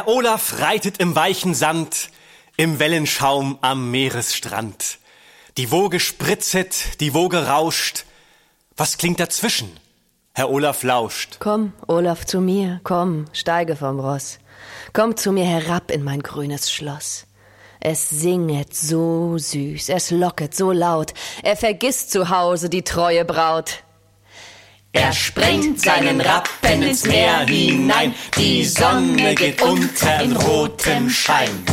Herr Olaf reitet im weichen Sand, im Wellenschaum am Meeresstrand. Die Woge spritzet, die Woge rauscht. Was klingt dazwischen? Herr Olaf lauscht. Komm, Olaf, zu mir, komm, steige vom Ross. Komm zu mir herab in mein grünes Schloss. Es singet so süß, es locket so laut, er vergisst zu Hause die treue Braut. Er sprengt seinen Rappen ins Meer hinein, die Sonne geht unter in rotem Schein.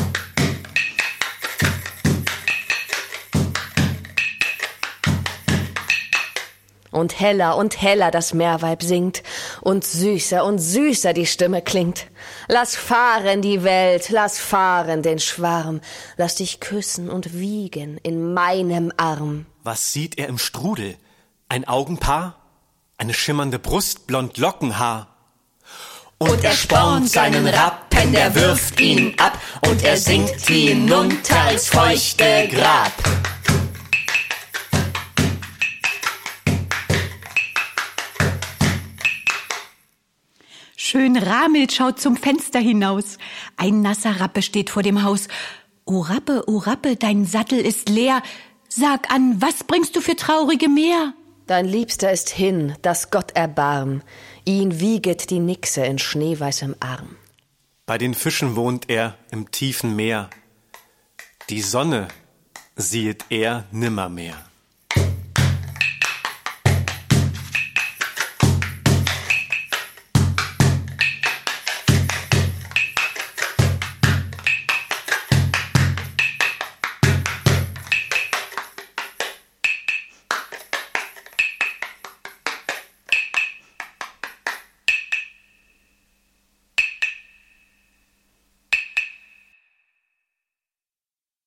Und heller das Meerweib singt, und süßer die Stimme klingt. Lass fahren die Welt, lass fahren den Schwarm, lass dich küssen und wiegen in meinem Arm. Was sieht er im Strudel? Ein Augenpaar? Eine schimmernde Brust, blond Lockenhaar. Und er spornt seinen Rappen, der wirft ihn ab, und er sinkt hinunter ins feuchte Grab. Schön Ramel schaut zum Fenster hinaus. Ein nasser Rappe steht vor dem Haus. O Rappe, dein Sattel ist leer. Sag an, was bringst du für traurige Meer? Dein Liebster ist hin, dass Gott erbarm. Ihn wieget die Nixe in schneeweißem Arm. Bei den Fischen wohnt er im tiefen Meer. Die Sonne siehet er nimmermehr.